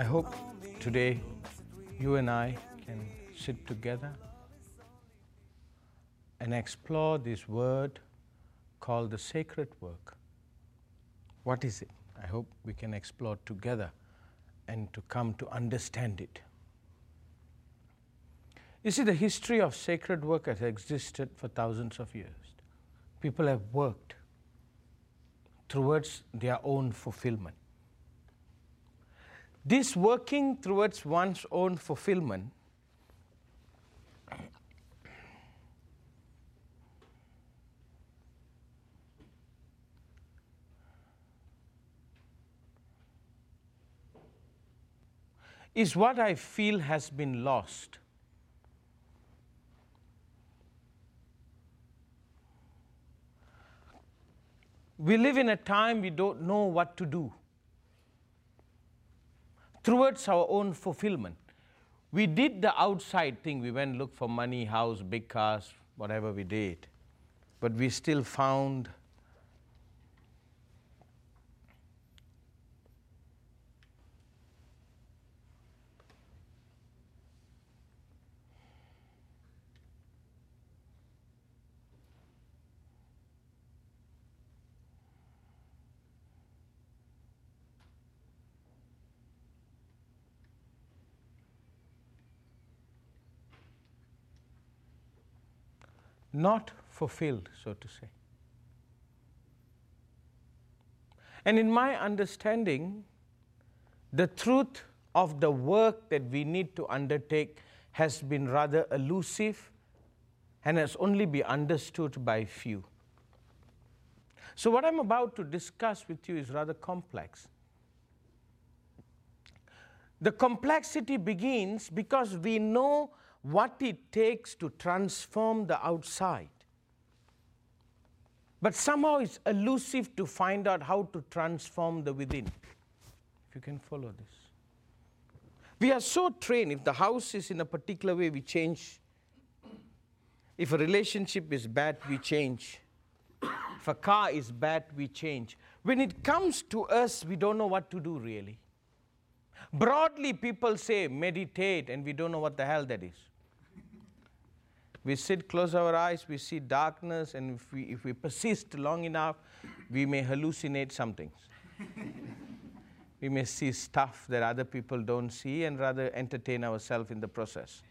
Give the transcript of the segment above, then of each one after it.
I hope today you and I can sit together and explore this word called the sacred work. What is it? I hope we can explore together and to come to understand it. You see, the history of sacred work has existed for thousands of years. People have worked towards their own fulfillment. This working towards one's own fulfillment is what I feel has been lost. We live in a time we don't know what to do towards our own fulfillment. We did the outside thing. We went look for money, house, big cars, whatever we did. But we still found not fulfilled, so to say. And in my understanding, the truth of the work that we need to undertake has been rather elusive and has only been understood by few. So what I'm about to discuss with you is rather complex. The complexity begins because we know what it takes to transform the outside. But somehow it's elusive to find out how to transform the within. If you can follow this. We are so trained, if the house is in a particular way, we change. If a relationship is bad, we change. If a car is bad, we change. When it comes to us, we don't know what to do really. Broadly, people say meditate, and we don't know what the hell that is. We sit, close our eyes, we see darkness, and if we persist long enough, we may hallucinate some things. We may see stuff that other people don't see and rather entertain ourselves in the process.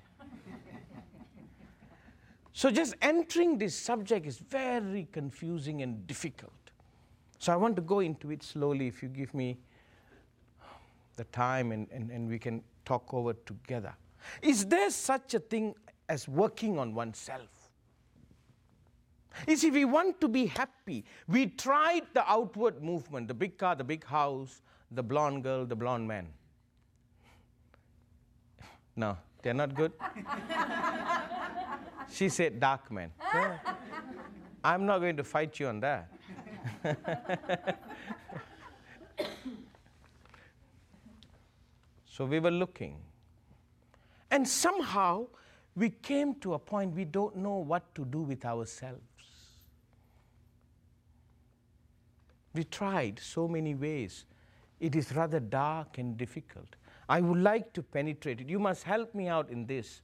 So just entering this subject is very confusing and difficult. So I want to go into it slowly if you give me the time and we can talk over together. Is there such a thing as working on oneself? You see, we want to be happy. We tried the outward movement, the big car, the big house, the blonde girl, the blonde man. No, they're not good. She said dark man. Yeah. I'm not going to fight you on that. So we were looking. And somehow we came to a point we don't know what to do with ourselves. We tried so many ways. It is rather dark and difficult. I would like to penetrate it. You must help me out in this.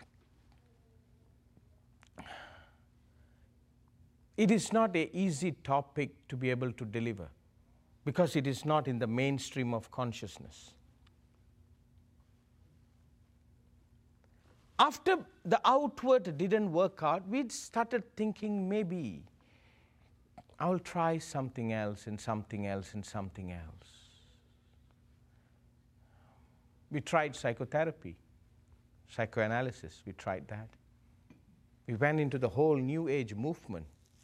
It is not an easy topic to be able to deliver because it is not in the mainstream of consciousness. After the outward didn't work out, we started thinking maybe I'll try something else and something else and something else. We tried psychotherapy, psychoanalysis, we tried that. We went into the whole New Age movement.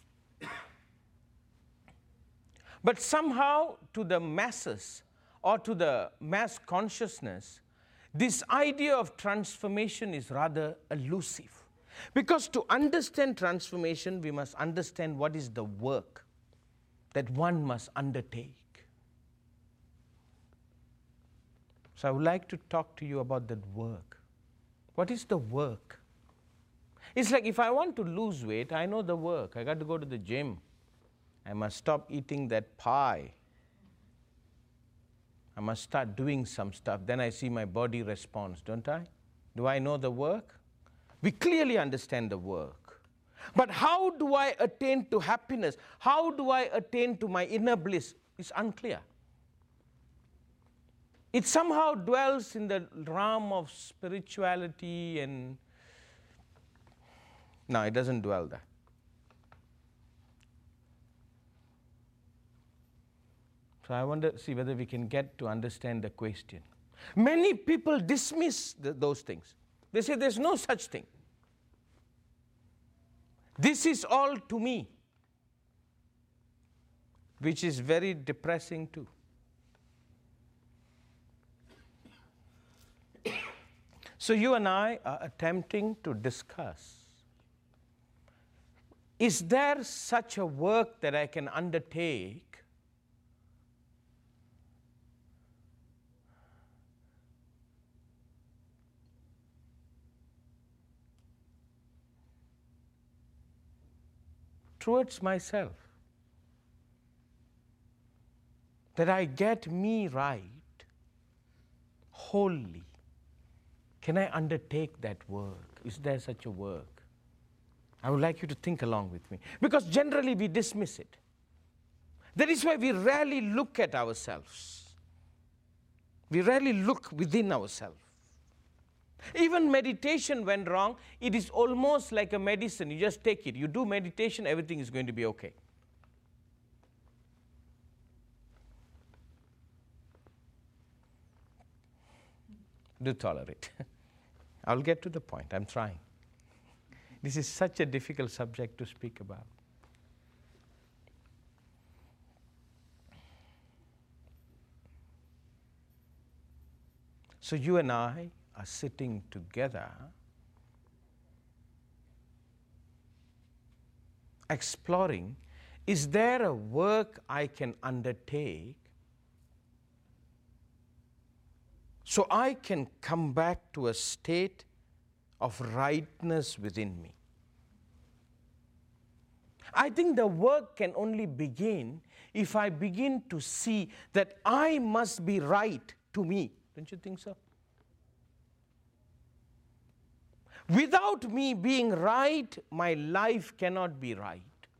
But somehow to the masses or to the mass consciousness, this idea of transformation is rather elusive. Because to understand transformation, we must understand what is the work that one must undertake. So I would like to talk to you about that work. What is the work? It's like if I want to lose weight, I know the work. I got to go to the gym. I must stop eating that pie. I must start doing some stuff. Then I see my body responds, don't I? Do I know the work? We clearly understand the work. But how do I attain to happiness? How do I attain to my inner bliss? It's unclear. It somehow dwells in the realm of spirituality and... No, it doesn't dwell there. So I want to see whether we can get to understand the question. Many people dismiss those things. They say there's no such thing. This is all to me, which is very depressing too. So you and I are attempting to discuss, is there such a work that I can undertake towards myself, that I get me right wholly? Can I undertake that work? Is there such a work? I would like you to think along with me, because generally we dismiss it. That is why we rarely look at ourselves. We rarely look within ourselves. Even meditation went wrong. It is almost like a medicine. You just take it. You do meditation, everything is going to be okay. Do tolerate. I'll get to the point. I'm trying. This is such a difficult subject to speak about. So you and I are sitting together, exploring, is there a work I can undertake so I can come back to a state of rightness within me? I think the work can only begin if I begin to see that I must be right to me. Don't you think so? Without me being right, my life cannot be right.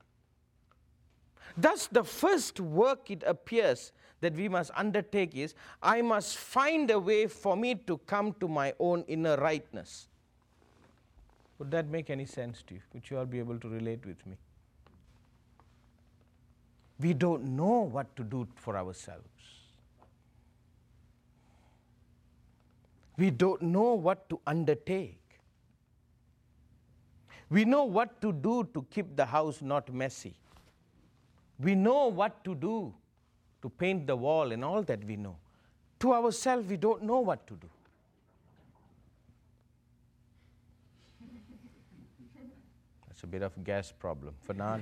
Thus, the first work, it appears, that we must undertake is, I must find a way for me to come to my own inner rightness. Would that make any sense to you? Would you all be able to relate with me? We don't know what to do for ourselves. We don't know what to undertake. We know what to do to keep the house not messy. We know what to do to paint the wall and all that we know. To ourselves, we don't know what to do. That's a bit of a gas problem for now.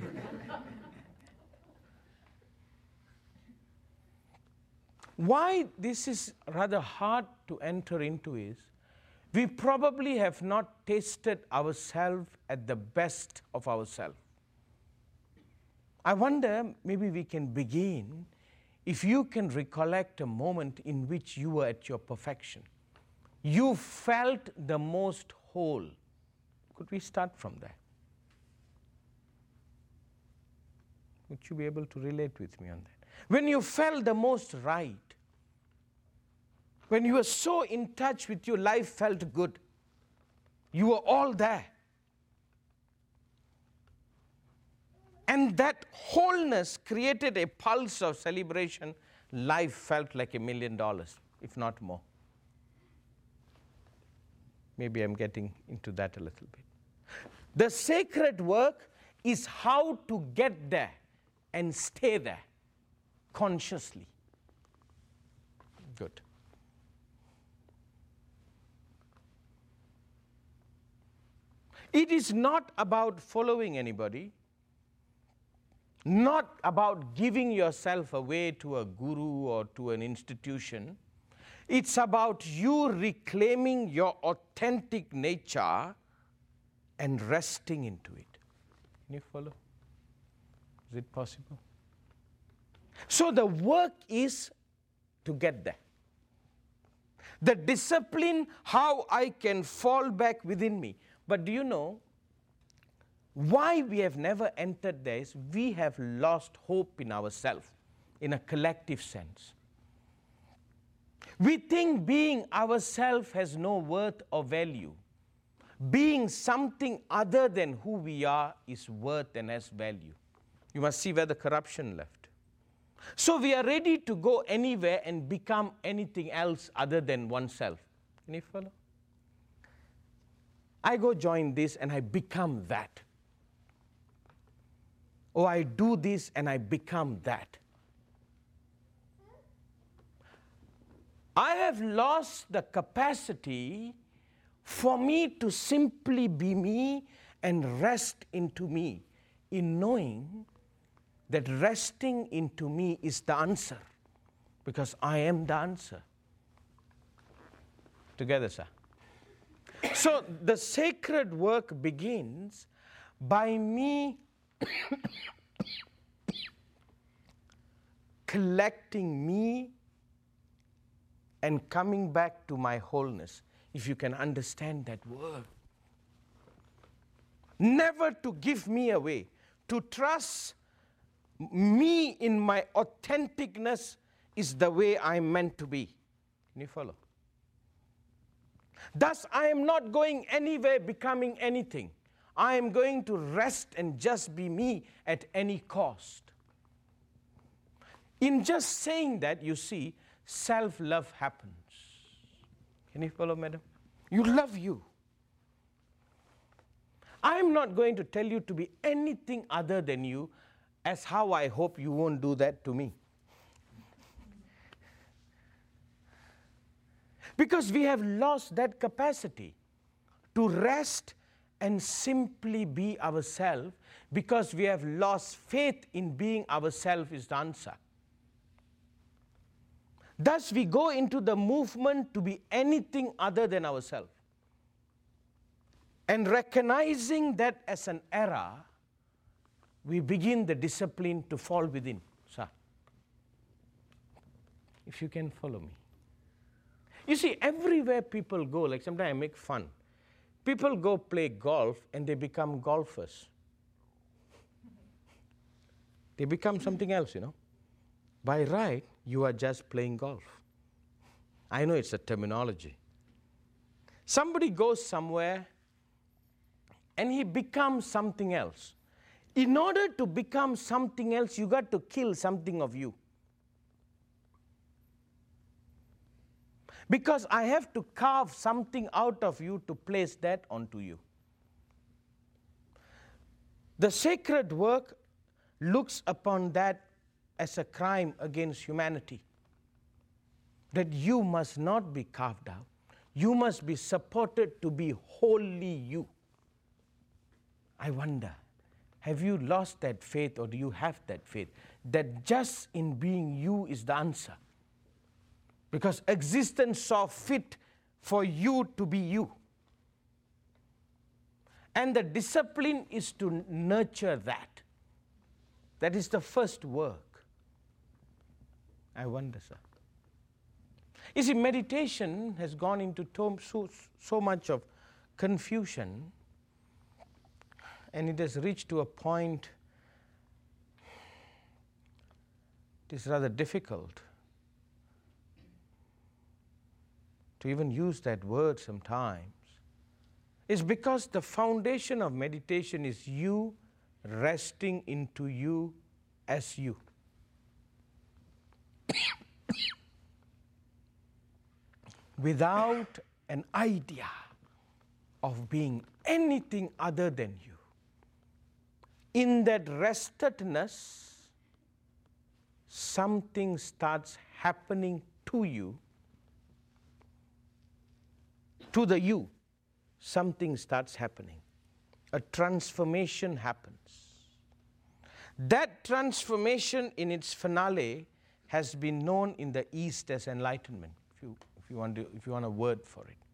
Why this is rather hard to enter into is, we probably have not tasted ourselves at the best of ourselves. I wonder, maybe we can begin, if you can recollect a moment in which you were at your perfection. You felt the most whole. Could we start from there? Would you be able to relate with me on that? When you felt the most right, when you were so in touch with your life, felt good. You were all there. And that wholeness created a pulse of celebration. Life felt like $1 million, if not more. Maybe I'm getting into that a little bit. The sacred work is how to get there and stay there consciously. Good. It is not about following anybody, not about giving yourself away to a guru or to an institution. It's about you reclaiming your authentic nature and resting into it. Can you follow? Is it possible? So the work is to get there. The discipline, how I can fall back within me. But do you know why we have never entered there is we have lost hope in ourselves in a collective sense. We think being ourselves has no worth or value. Being something other than who we are is worth and has value. You must see where the corruption left. So we are ready to go anywhere and become anything else other than oneself. Can you follow? I go join this and I become that. Or I do this and I become that. I have lost the capacity for me to simply be me and rest into me, in knowing that resting into me is the answer, because I am the answer. Together, sir. So the sacred work begins by me collecting me and coming back to my wholeness, if you can understand that word. Never to give me away, to trust me in my authenticness is the way I'm meant to be. Can you follow? Thus, I am not going anywhere becoming anything. I am going to rest and just be me at any cost. In just saying that, you see, self-love happens. Can you follow, madam? You love you. I am not going to tell you to be anything other than you, as how I hope you won't do that to me. Because we have lost that capacity to rest and simply be ourselves, because we have lost faith in being ourselves is the answer. Thus, we go into the movement to be anything other than ourselves. And recognizing that as an error, we begin the discipline to fall within. Sir, if you can follow me. You see, everywhere people go, like sometimes I make fun. People go play golf and they become golfers. They become something else, you know. By right, you are just playing golf. I know it's a terminology. Somebody goes somewhere and he becomes something else. In order to become something else, you got to kill something of you. Because I have to carve something out of you to place that onto you. The sacred work looks upon that as a crime against humanity. That you must not be carved out. You must be supported to be wholly you. I wonder, have you lost that faith, or do you have that faith? That just in being you is the answer. Because existence saw fit for you to be you. And the discipline is to nurture that. That is the first work. I wonder, sir. You see, meditation has gone into so much of confusion, and it has reached to a point it is rather difficult to even use that word sometimes. It's because the foundation of meditation is you resting into you as you. Without an idea of being anything other than you. In that restedness, something starts happening to you, to the you. Something starts happening. A transformation happens. That transformation in its finale has been known in the East as enlightenment, if you want a word for it.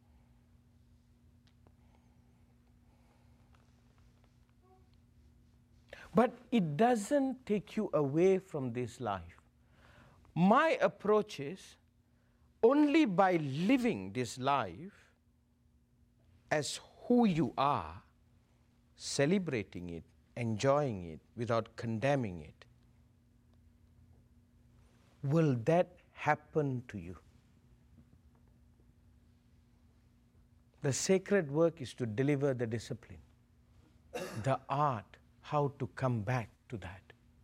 But it doesn't take you away from this life. My approach is, only by living this life as who you are, celebrating it, enjoying it, without condemning it, will that happen to you. The sacred work is to deliver the discipline, the art, how to come back to that.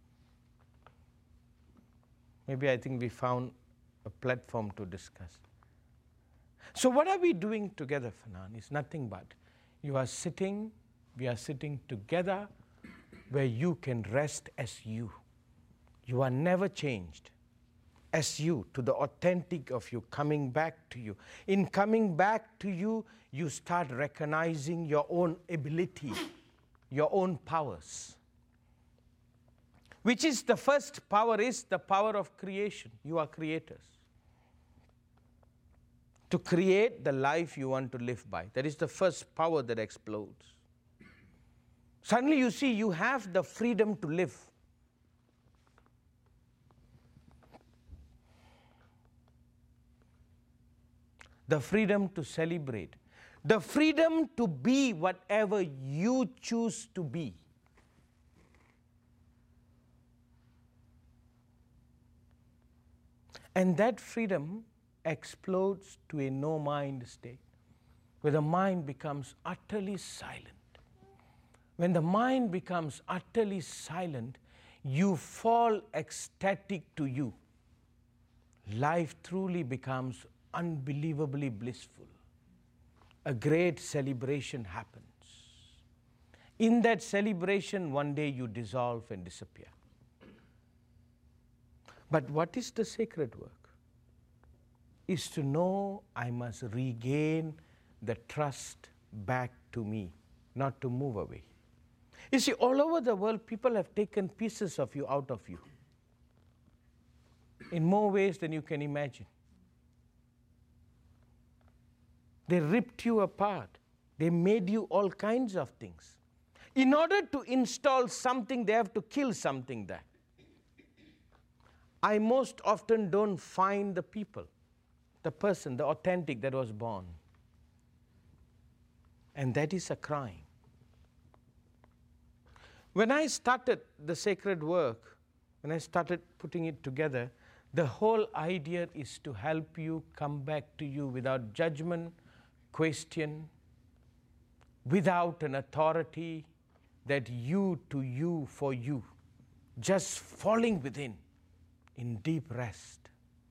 Maybe I think we found a platform to discuss. So what are we doing together, Fanan? It's nothing but we are sitting together where you can rest as you. You are never changed. As you, to the authentic of you, coming back to you. In coming back to you, you start recognizing your own ability, your own powers. Which is the first power, is the power of creation. You are creators. To create the life you want to live by. That is the first power that explodes. Suddenly you see you have the freedom to live. The freedom to celebrate, the freedom to be whatever you choose to be. And that freedom explodes to a no-mind state, where the mind becomes utterly silent. When the mind becomes utterly silent, you fall ecstatic to you. Life truly becomes unbelievably blissful. A great celebration happens. In that celebration, one day you dissolve and disappear. But what is the sacred work? Is to know I must regain the trust back to me, not to move away. You see, all over the world, people have taken pieces of you out of you in more ways than you can imagine. They ripped you apart. They made you all kinds of things. In order to install something, they have to kill something there. I most often don't find the people, the person, the authentic that was born. And that is a crime. When I started the sacred work, when I started putting it together, the whole idea is to help you come back to you without judgment, question, without an authority, that you to you for you, just falling within in deep rest.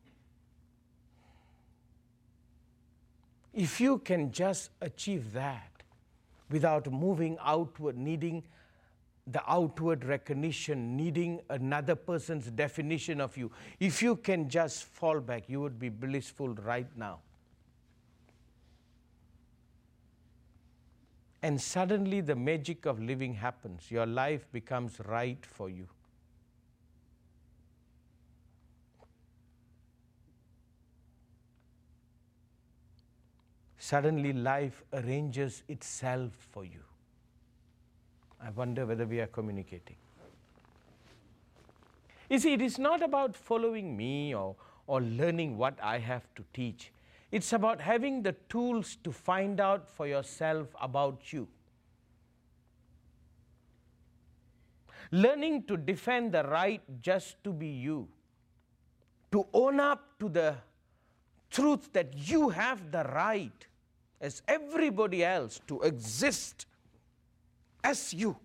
If you can just achieve that without moving outward, needing the outward recognition, needing another person's definition of you, if you can just fall back, you would be blissful right now. And suddenly the magic of living happens. Your life becomes right for you. Suddenly life arranges itself for you. I wonder whether we are communicating. You see, it is not about following me or learning what I have to teach. It's about having the tools to find out for yourself about you. Learning to defend the right just to be you. To own up to the truth that you have the right, as everybody else, to exist as you.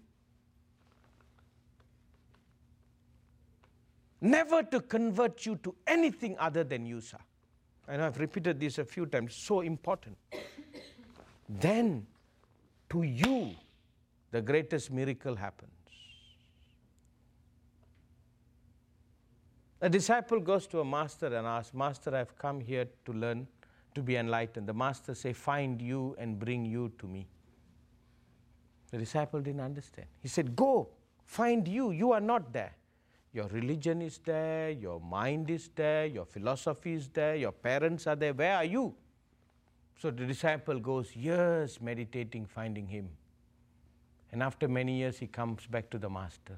Never to convert you to anything other than you, sir. I know I've repeated this a few times, so important. Then, to you, the greatest miracle happens. A disciple goes to a master and asks, Master, I've come here to learn, to be enlightened. The master says, find you and bring you to me. The disciple didn't understand. He said, go, find you. You are not there. Your religion is there, your mind is there, your philosophy is there, your parents are there. Where are you? So the disciple goes years meditating, finding him. And after many years, he comes back to the master.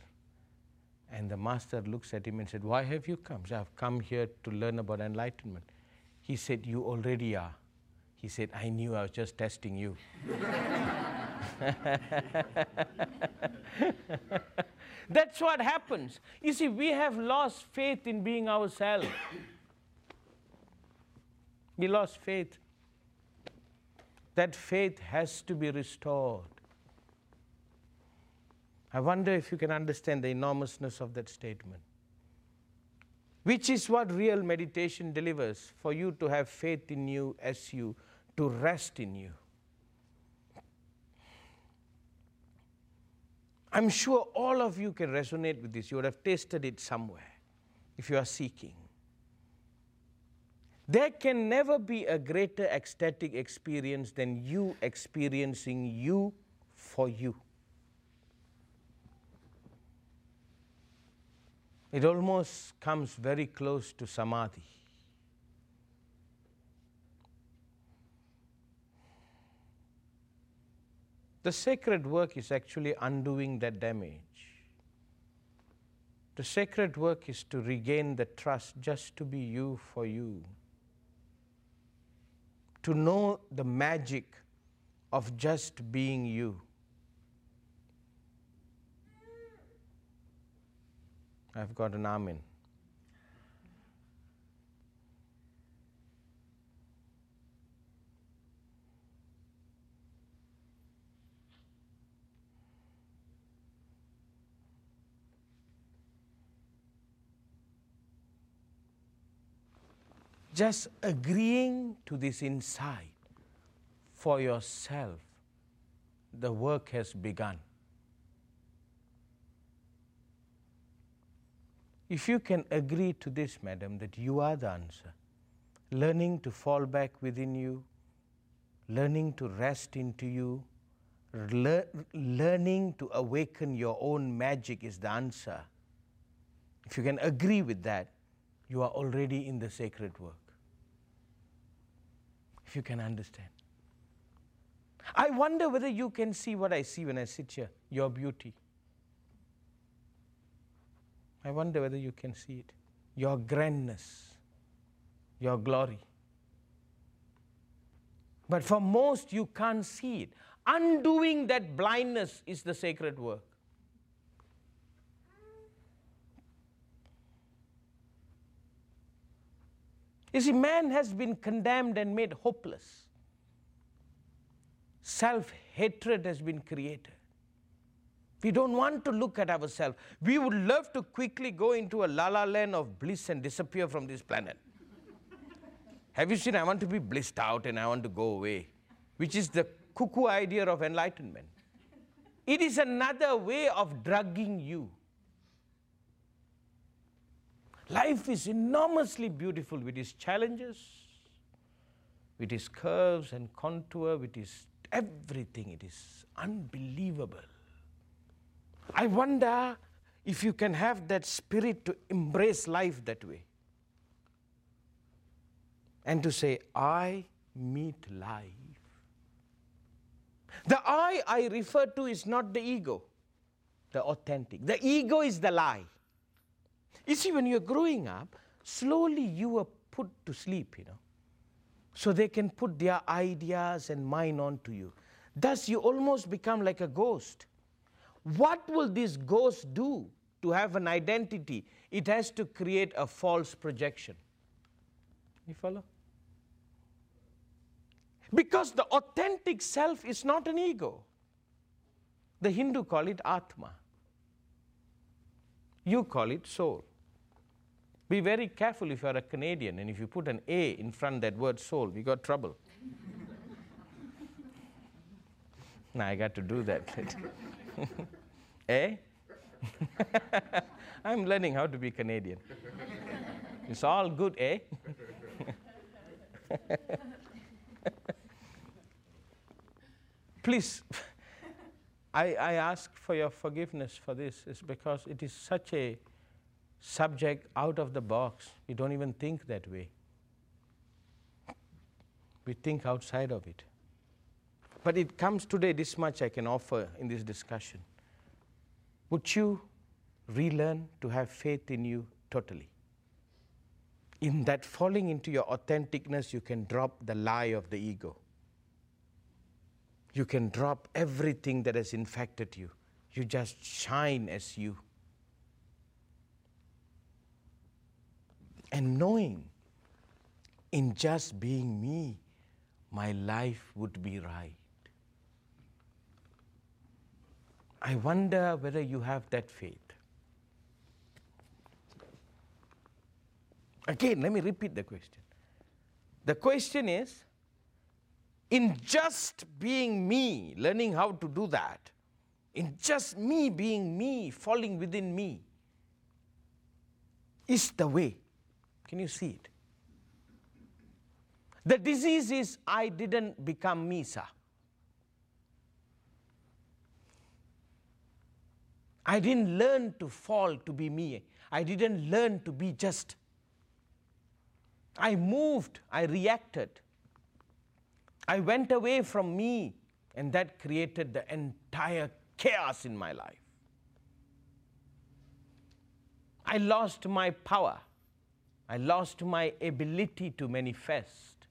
And the master looks at him and said, why have you come? So I've come here to learn about enlightenment. He said, you already are. He said, I knew, I was just testing you. That's what happens. You see, we have lost faith in being ourselves. We lost faith. That faith has to be restored. I wonder if you can understand the enormousness of that statement. Which is what real meditation delivers, for you to have faith in you as you, to rest in you. I'm sure all of you can resonate with this. You would have tasted it somewhere if you are seeking. There can never be a greater ecstatic experience than you experiencing you for you. It almost comes very close to samadhi. The sacred work is actually undoing that damage. The sacred work is to regain the trust just to be you for you. To know the magic of just being you. I've got an amen. Just agreeing to this insight for yourself, the work has begun. If you can agree to this, madam, that you are the answer, learning to fall back within you, learning to rest into you, learning to awaken your own magic is the answer. If you can agree with that, you are already in the sacred work. If you can understand. I wonder whether you can see what I see when I sit here, your beauty. I wonder whether you can see it. Your grandness, your glory. But for most, you can't see it. Undoing that blindness is the sacred work. You see, man has been condemned and made hopeless. Self-hatred has been created. We don't want to look at ourselves. We would love to quickly go into a la-la land of bliss and disappear from this planet. Have you seen, I want to be blissed out and I want to go away, which is the cuckoo idea of enlightenment. It is another way of drugging you. Life is enormously beautiful with its challenges, with its curves and contour, with its everything. It is unbelievable. I wonder if you can have that spirit to embrace life that way. And to say, I meet life. The I refer to is not the ego, the authentic. The ego is the lie. You see, when you're growing up, slowly you are put to sleep, so they can put their ideas and mind onto you. Thus, you almost become like a ghost. What will this ghost do to have an identity? It has to create a false projection. You follow? Because the authentic self is not an ego. The Hindu call it Atma. You call it soul. Be very careful if you are a Canadian and if you put an A in front of that word soul, we got trouble. Now I got to do that. Eh? I'm learning how to be Canadian. It's all good, eh? Please, I ask for your forgiveness for this, is because it is such a subject out of the box. We don't even think that way. We think outside of it. But it comes today, this much I can offer in this discussion. Would you relearn to have faith in you totally? In that falling into your authenticness, you can drop the lie of the ego. You can drop everything that has infected you. You just shine as you. And knowing, in just being me, my life would be right. I wonder whether you have that faith. Again, let me repeat the question. The question is, in just being me, learning how to do that, in just me being me, falling within me, is the way. Can you see it? The disease is, I didn't become me, sir. I didn't learn to fall to be me. I didn't learn to be just. I moved, I reacted. I went away from me, and that created the entire chaos in my life. I lost my power. I lost my ability to manifest.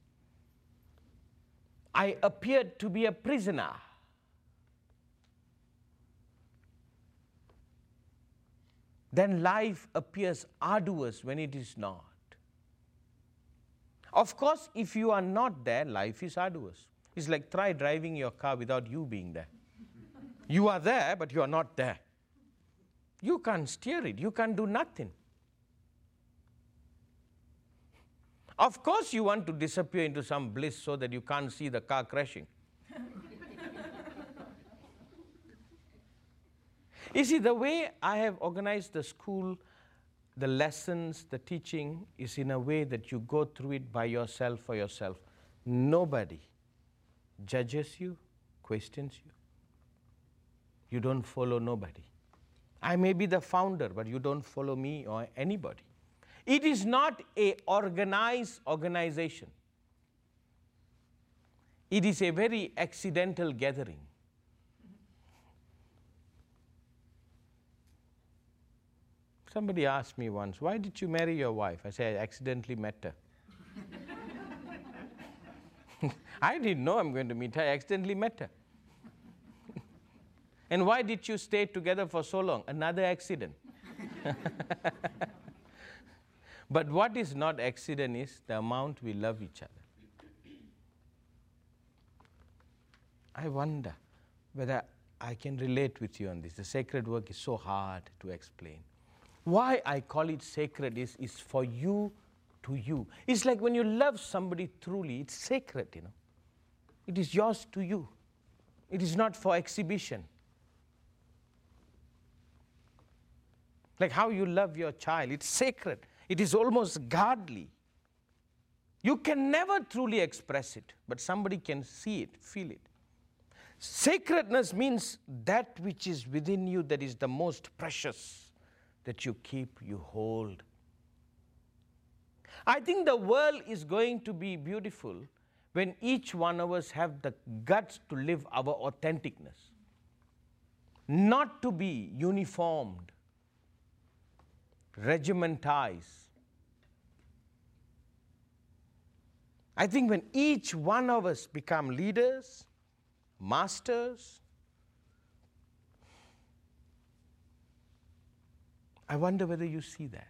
I appeared to be a prisoner. Then life appears arduous when it is not. Of course, if you are not there, life is arduous. It's like try driving your car without you being there. You are there, but you are not there. You can't steer it. You can't do nothing. Of course, you want to disappear into some bliss so that you can't see the car crashing. You see, the way I have organized the school, the lessons, the teaching, is in a way that you go through it by yourself for yourself. Nobody judges you, questions you. You don't follow nobody. I may be the founder, but you don't follow me or anybody. It is not an organized organization. It is a very accidental gathering. Somebody asked me once, why did you marry your wife? I said, I accidentally met her. I didn't know I'm going to meet her. I accidentally met her. And why did you stay together for so long? Another accident. But what is not accident is the amount we love each other. I wonder whether I can relate with you on this. The sacred work is so hard to explain. Why I call it sacred is for you to you. It's like when you love somebody truly, it's sacred, you know. It is yours to you. It is not for exhibition. Like how you love your child, it's sacred. It is almost godly. You can never truly express it, but somebody can see it, feel it. Sacredness means that which is within you that is the most precious, that you keep, you hold. I think the world is going to be beautiful when each one of us have the guts to live our authenticness, not to be uniformed, regimentized. I think when each one of us become leaders, masters, I wonder whether you see that.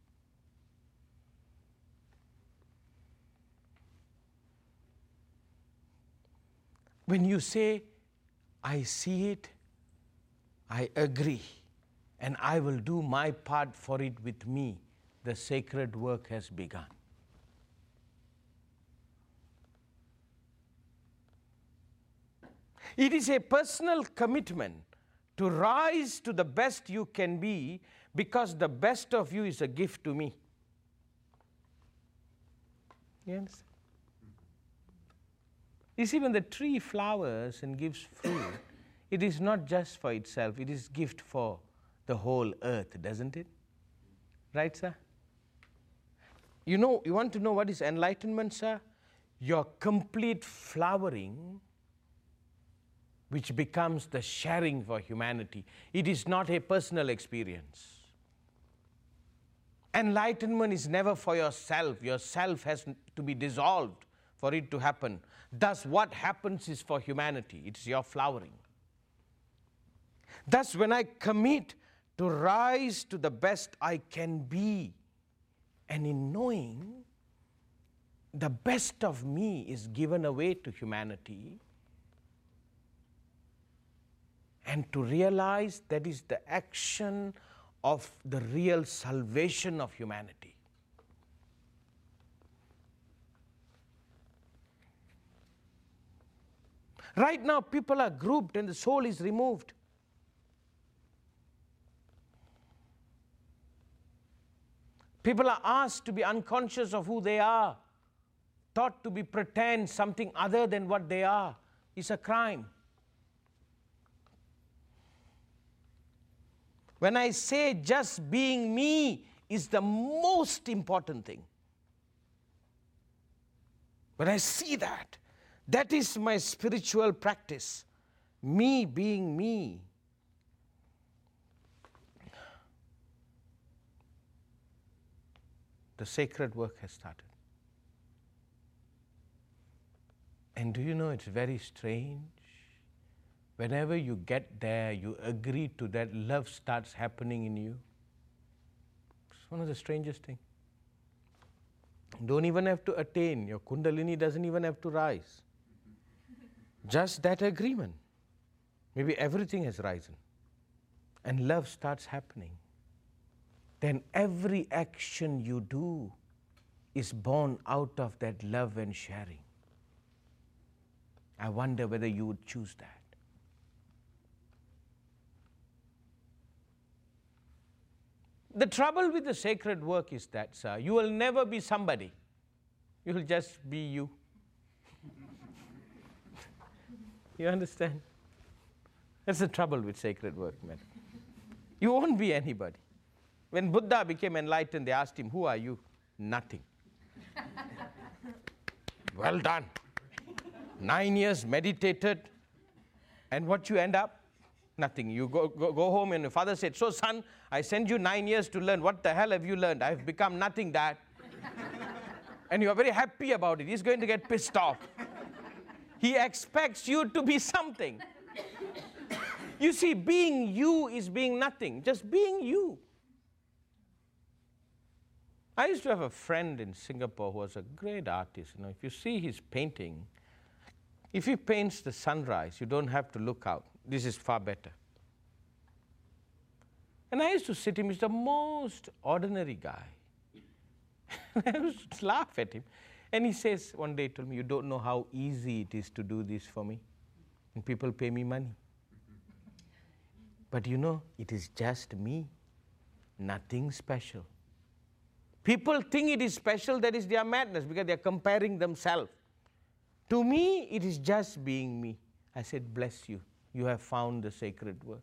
When you say, I see it, I agree, and I will do my part for it with me, the sacred work has begun. It is a personal commitment to rise to the best you can be, because the best of you is a gift to me. You understand? You see, when the tree flowers and gives fruit, it is not just for itself, it is gift for the whole earth, doesn't it? Right, sir? You know, you want to know what is enlightenment, sir? Your complete flowering, which becomes the sharing for humanity. It is not a personal experience. Enlightenment is never for yourself. Yourself has to be dissolved for it to happen. Thus, what happens is for humanity. It's your flowering. Thus, when I commit to rise to the best I can be, and in knowing the best of me is given away to humanity, and to realize that is the action of the real salvation of humanity. Right now, people are grouped and the soul is removed. People are asked to be unconscious of who they are, taught to be pretend something other than what they are. It's a crime. When I say just being me is the most important thing. When I see that, that is my spiritual practice. Me being me. The sacred work has started. And do you know, it's very strange. Whenever you get there, you agree to that, love starts happening in you. It's one of the strangest things. You don't even have to attain. Your Kundalini doesn't even have to rise. Just that agreement. Maybe everything has risen. And love starts happening. Then every action you do is born out of that love and sharing. I wonder whether you would choose that. The trouble with the sacred work is that, sir, you will never be somebody. You will just be you. You understand? That's the trouble with sacred work, man. You won't be anybody. When Buddha became enlightened, they asked him, "Who are you?" "Nothing." Well done. 9 years meditated, and what you end up? Nothing. You go home and your father said, "So son, I sent you 9 years to learn. What the hell have you learned?" "I've become nothing, Dad." And you are very happy about it. He's going to get pissed off. He expects you to be something. You see, being you is being nothing. Just being you. I used to have a friend in Singapore who was a great artist. You know, if you see his painting, if he paints the sunrise, you don't have to look out. This is far better. And I used to sit him, he's the most ordinary guy. I used to laugh at him. And he says, one day he told me, "You don't know how easy it is to do this for me. And people pay me money. But you know, it is just me. Nothing special." People think it is special, that is their madness, because they are comparing themselves. To me, it is just being me. I said, "Bless you. You have found the sacred work."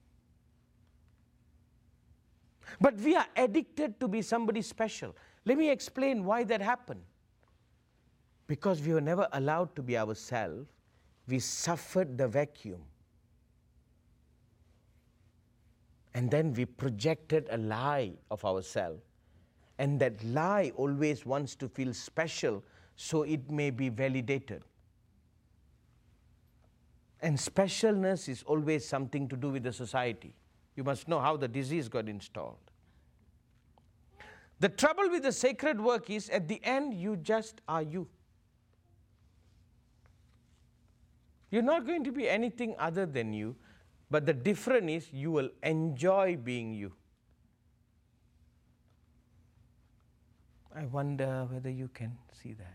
But we are addicted to be somebody special. Let me explain why that happened. Because we were never allowed to be ourselves. We suffered the vacuum. And then we projected a lie of ourselves. And that lie always wants to feel special, so it may be validated. And specialness is always something to do with the society. You must know how the disease got installed. The trouble with the sacred work is, at the end, you just are you. You're not going to be anything other than you, but the difference is you will enjoy being you. I wonder whether you can see that.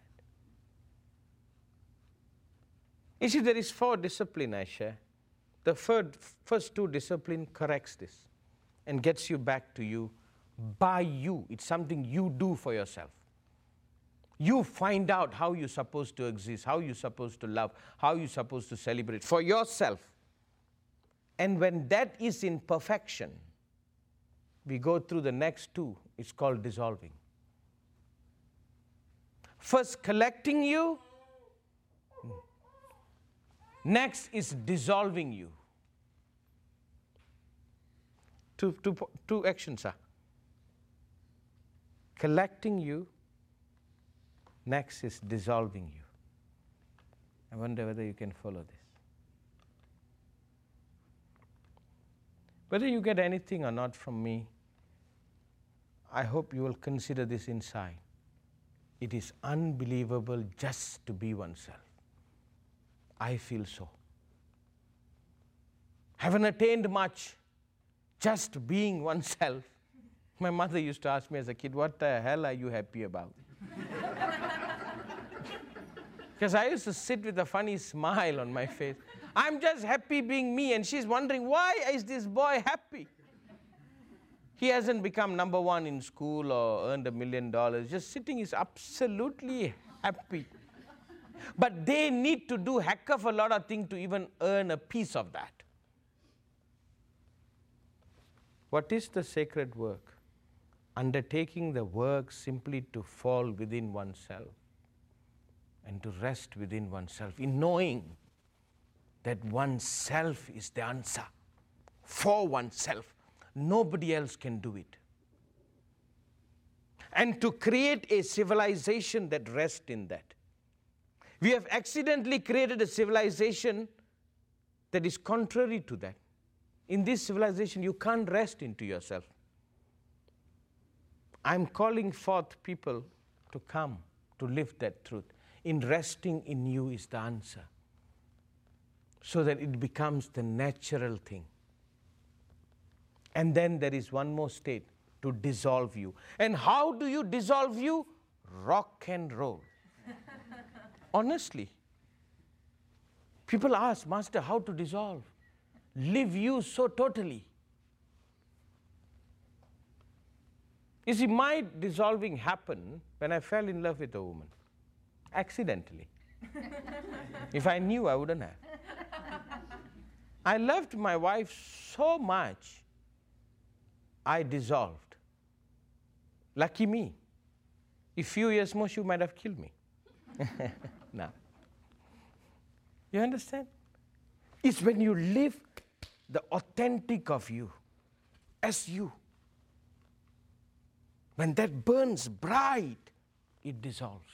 You see, there is 4 disciplines I share. The first 2 disciplines corrects this and gets you back to you by you. It's something you do for yourself. You find out how you're supposed to exist, how you're supposed to love, how you're supposed to celebrate for yourself. And when that is in perfection, we go through the next 2. It's called dissolving. First, collecting you. Next is dissolving you. Two actions, sir. collecting you, next is dissolving you. I wonder whether you can follow this. Whether you get anything or not from me, I hope you will consider this inside. It is unbelievable just to be oneself. I feel so. Haven't attained much, just being oneself. My mother used to ask me as a kid, what the hell are you happy about? Because I used to sit with a funny smile on my face. I'm just happy being me, and she's wondering, why is this boy happy? He hasn't become number one in school or earned $1 million. Just sitting is absolutely happy. But they need to do heck of a lot of things to even earn a piece of that. What is the sacred work? Undertaking the work simply to fall within oneself and to rest within oneself, in knowing that oneself is the answer for oneself. Nobody else can do it. And to create a civilization that rests in that. We have accidentally created a civilization that is contrary to that. In this civilization, you can't rest into yourself. I'm calling forth people to come to live that truth. In resting in you is the answer, so that it becomes the natural thing. And then there is one more state, to dissolve you. And how do you dissolve you? Rock and roll. Honestly. People ask, Master, how to dissolve? Live you so totally. You see, my dissolving happened when I fell in love with a woman. Accidentally. If I knew, I wouldn't have. I loved my wife so much, I dissolved. Lucky me. A few years more, she might have killed me. No. You understand? It's when you live the authentic of you, as you. When that burns bright, it dissolves.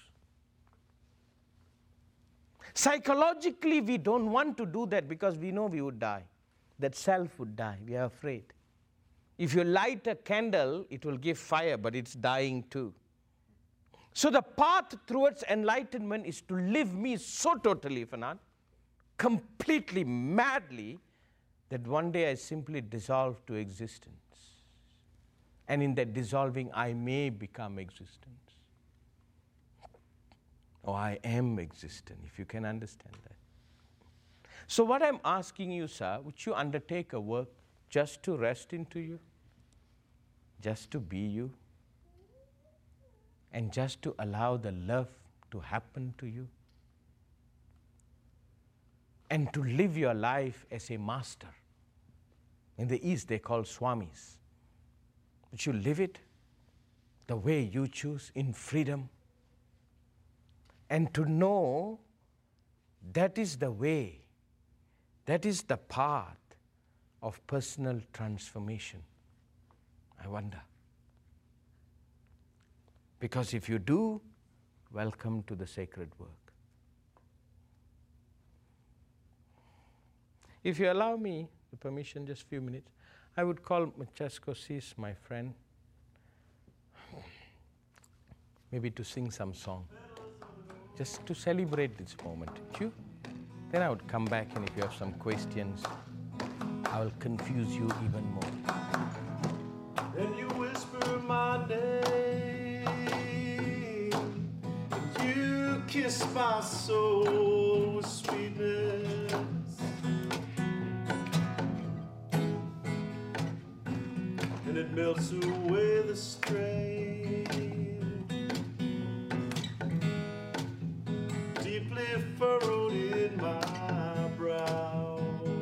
Psychologically, we don't want to do that because we know we would die. That self would die. We are afraid. If you light a candle, it will give fire, but it's dying too. So the path towards enlightenment is to live me so totally, Fernand, completely, madly, that one day I simply dissolve to existence. And in that dissolving, I may become existence. Or I am existent, if you can understand that. So what I'm asking you, sir, would you undertake a work just to rest into you? Just to be you? And just to allow the love to happen to you? And to live your life as a master. In the East, they call swamis. But you live it the way you choose, in freedom. And to know that is the way, that is the path of personal transformation. I wonder. Because if you do, welcome to the sacred work. If you allow me the permission, just a few minutes, I would call Francesco Sis, my friend, maybe to sing some song, just to celebrate this moment. You? Then I would come back, and if you have some questions, I will confuse you even more. Then you whisper my name, and you kiss my soul with sweetness. And it melts away the strain, deeply furrowed in my brow.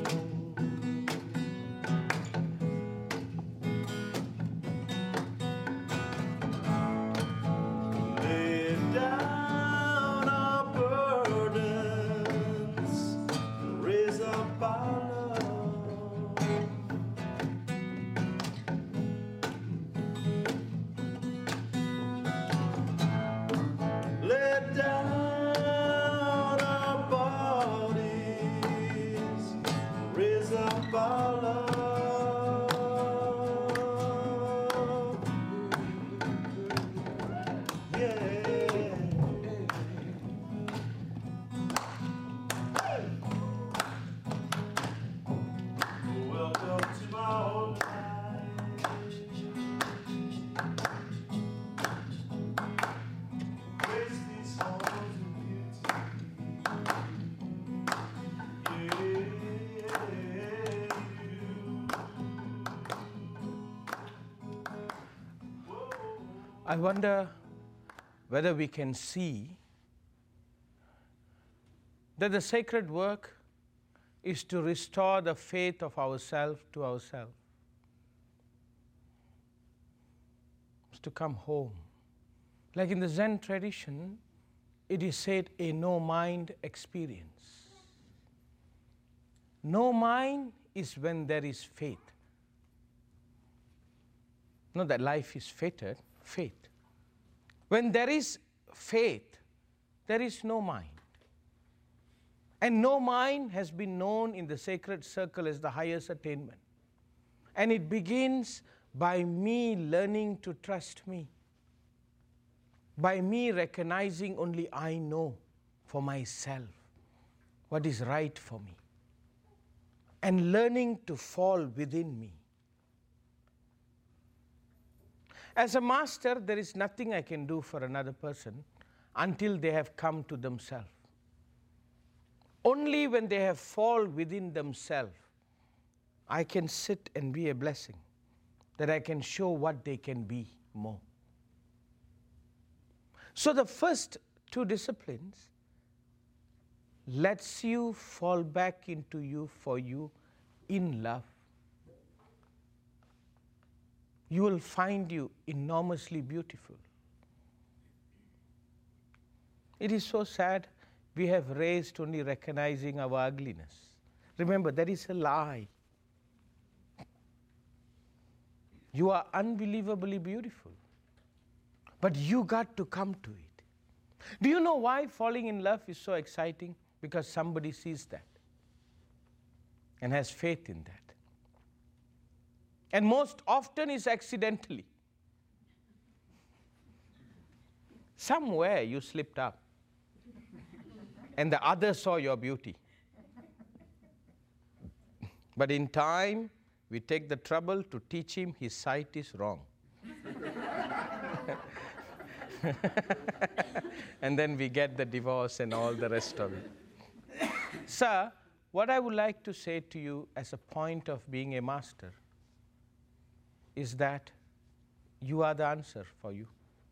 Lay down our burdens, raise up our love. about love. Yeah. Welcome to my own life. Grace these songs of beauty. I wonder whether we can see that the sacred work is to restore the faith of ourselves to ourselves. It's to come home. Like in the Zen tradition, it is said a no-mind experience. No mind is when there is faith. Not that life is fated, faith. When there is faith, there is no mind. And no mind has been known in the sacred circle as the highest attainment. And it begins by me learning to trust me. By me recognizing only I know for myself what is right for me. And learning to fall within me. As a master, there is nothing I can do for another person until they have come to themselves. Only when they have fall within themselves, I can sit and be a blessing, that I can show what they can be more. So the first two disciplines lets you fall back into you for you in love. You will find you enormously beautiful. It is so sad we have raised only recognizing our ugliness. Remember, that is a lie. You are unbelievably beautiful. But you got to come to it. Do you know why falling in love is so exciting? Because somebody sees that and has faith in that. And most often is accidentally. Somewhere you slipped up and the other saw your beauty. But in time, we take the trouble to teach him his sight is wrong. And then we get the divorce and all the rest of it. Sir, what I would like to say to you as a point of being a master is that you are the answer for you.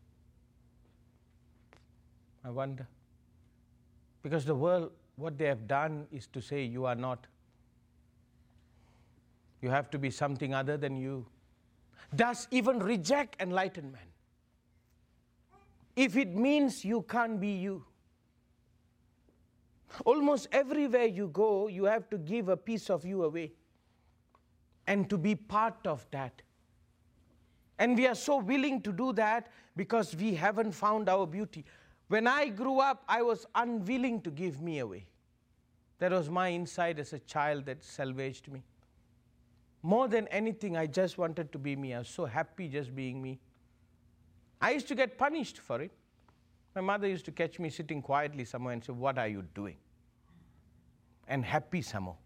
I wonder. Because the world, what they have done is to say you are not. You have to be something other than you. Does even reject enlightenment if it means you can't be you. Almost everywhere you go, you have to give a piece of you away and to be part of that. And we are so willing to do that because we haven't found our beauty. When I grew up, I was unwilling to give me away. That was my inside as a child that salvaged me. More than anything, I just wanted to be me. I was so happy just being me. I used to get punished for it. My mother used to catch me sitting quietly somewhere and say, "What are you doing?" And happy somehow.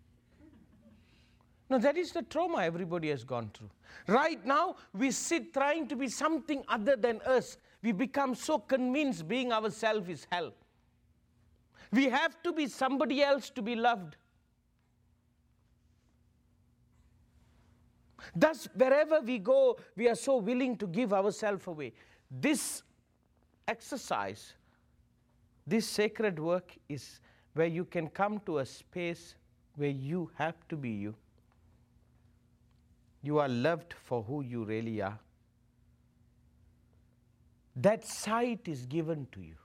No, that is the trauma everybody has gone through. Right now, we sit trying to be something other than us. We become so convinced being ourselves is hell. We have to be somebody else to be loved. Thus, wherever we go, we are so willing to give ourselves away. This exercise, this sacred work is where you can come to a space where you have to be you. You are loved for who you really are. That sight is given to you.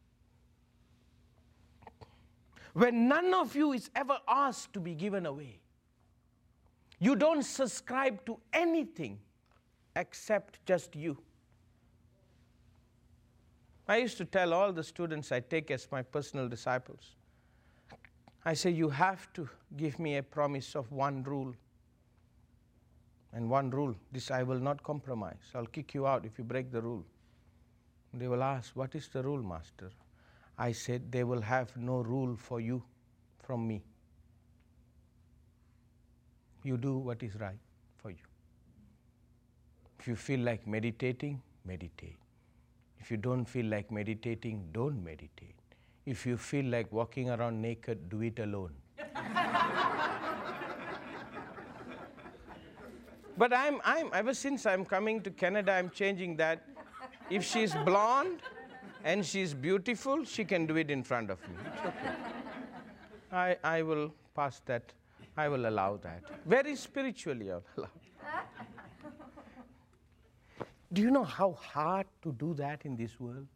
When none of you is ever asked to be given away, you don't subscribe to anything except just you. I used to tell all the students I take as my personal disciples, I say, you have to give me a promise of one rule. And one rule, this I will not compromise. I'll kick you out if you break the rule. They will ask, what is the rule, Master? I said, they will have no rule for you from me. You do what is right for you. If you feel like meditating, meditate. If you don't feel like meditating, don't meditate. If you feel like walking around naked, do it alone. But ever since I'm coming to Canada, I'm changing that. If she's blonde and she's beautiful, she can do it in front of me. It's okay. I will pass that. I will allow that. Very spiritually, I'll allow. Do you know how hard to do that in this world?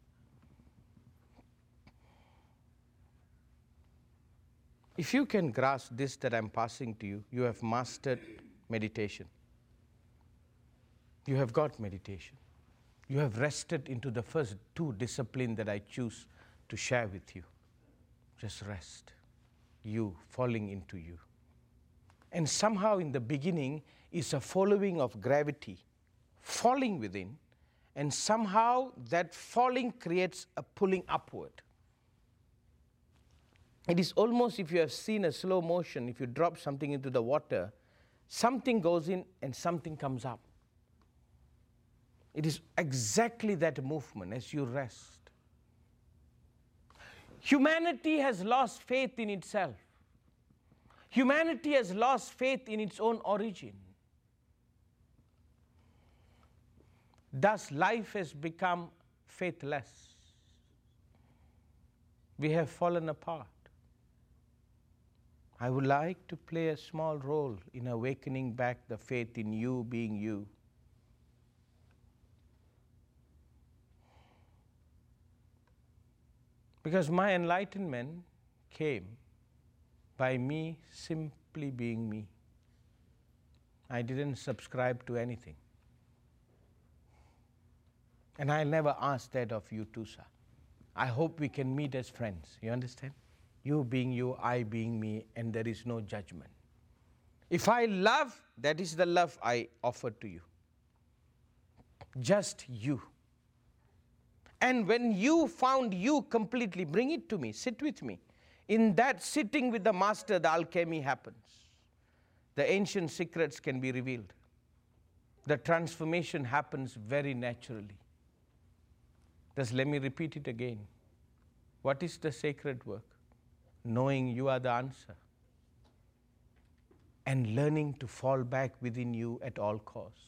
If you can grasp this that I'm passing to you, you have mastered meditation. You have got meditation. You have rested into the first two disciplines that I choose to share with you. Just rest. You falling into you. And somehow in the beginning is a following of gravity, falling within, and somehow that falling creates a pulling upward. It is almost, if you have seen a slow motion, if you drop something into the water, something goes in and something comes up. It is exactly that movement as you rest. Humanity has lost faith in itself. Humanity has lost faith in its own origin. Thus, life has become faithless. We have fallen apart. I would like to play a small role in awakening back the faith in you being you. Because my enlightenment came by me simply being me. I didn't subscribe to anything. And I'll never ask that of you too, sir. I hope we can meet as friends. You understand? You being you, I being me, and there is no judgment. If I love, that is the love I offer to you. Just you. And when you found you completely, bring it to me, sit with me. In that sitting with the Master, the alchemy happens. The ancient secrets can be revealed. The transformation happens very naturally. Just let me repeat it again. What is the sacred work? Knowing you are the answer. And learning to fall back within you at all cost.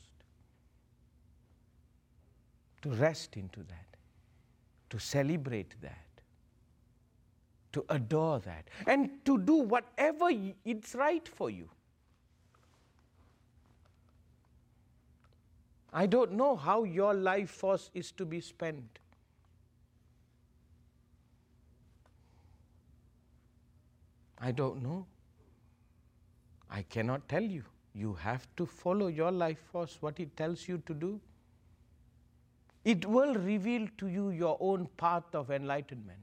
To rest into that. To celebrate that. To adore that. And to do whatever it's right for you. I don't know how your life force is to be spent. I don't know. I cannot tell you. You have to follow your life force, what it tells you to do. It will reveal to you your own path of enlightenment.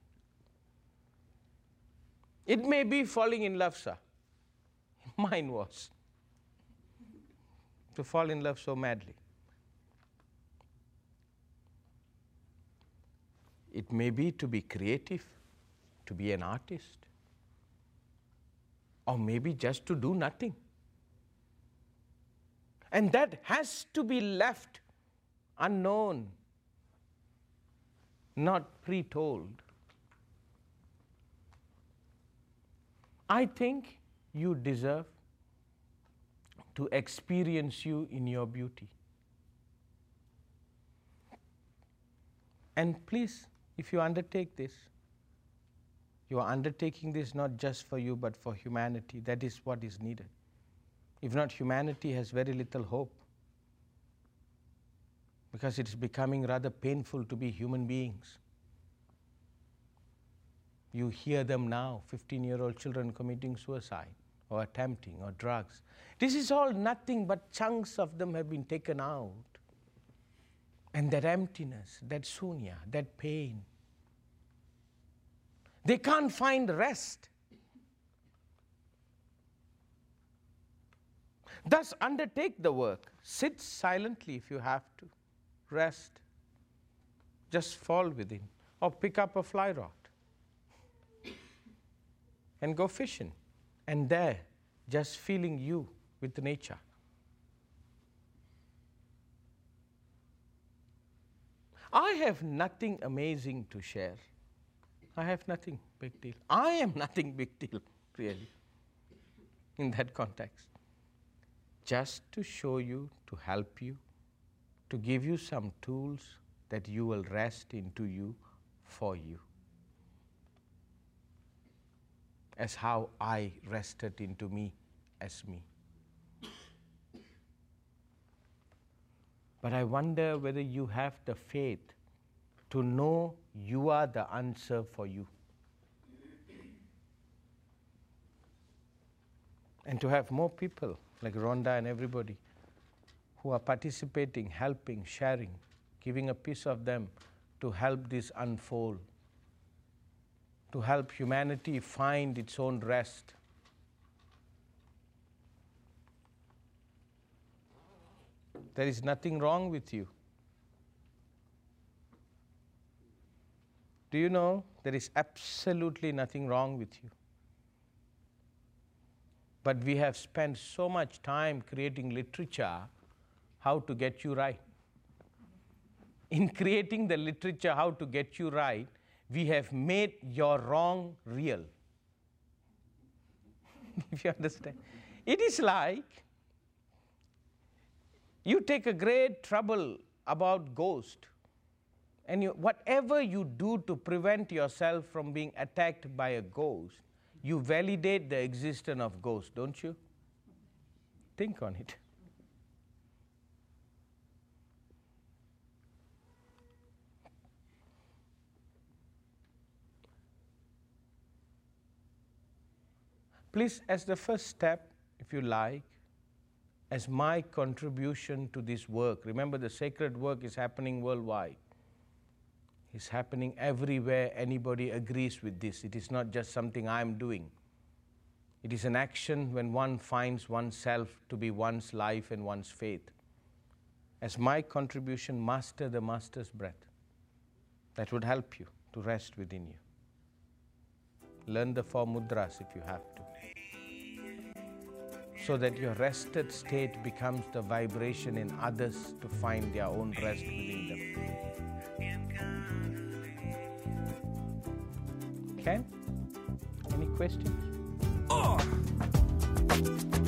It may be falling in love, sir. Mine was. To fall in love so madly. It may be to be creative, to be an artist. Or maybe just to do nothing. And that has to be left unknown, not pre-told. I think you deserve to experience you in your beauty. And please, if you undertake this, you are undertaking this not just for you, but for humanity. That is what is needed. If not, humanity has very little hope. Because it's becoming rather painful to be human beings. You hear them now, 15-year-old children committing suicide or attempting or drugs. This is all nothing but chunks of them have been taken out. And that emptiness, that shunya, that pain. They can't find rest. Thus, undertake the work. Sit silently if you have to. Rest. Just fall within. Or pick up a fly rod and go fishing. And there, just feeling you with nature. I have nothing amazing to share. I have nothing big deal. I am nothing big deal, really, in that context. Just to show you, to help you, to give you some tools that you will rest into you for you. As how I rested into me as me. But I wonder whether you have the faith to know you are the answer for you. And to have more people like Rhonda and everybody who are participating, helping, sharing, giving a piece of them to help this unfold, to help humanity find its own rest. There is nothing wrong with you. Do you know there is absolutely nothing wrong with you? But we have spent so much time creating literature how to get you right. In creating the literature how to get you right, we have made your wrong real. If you understand. It is like you take a great trouble about ghost, and whatever you do to prevent yourself from being attacked by a ghost, you validate the existence of ghosts, don't you? Think on it. Please, as the first step, if you like, as my contribution to this work, remember the sacred work is happening worldwide. It's happening everywhere anybody agrees with this. It is not just something I'm doing. It is an action when one finds oneself to be one's life and one's faith. As my contribution, master the master's breath. That would help you to rest within you. Learn the 4 mudras if you have to, so that your rested state becomes the vibration in others to find their own rest within them. Ken, any questions?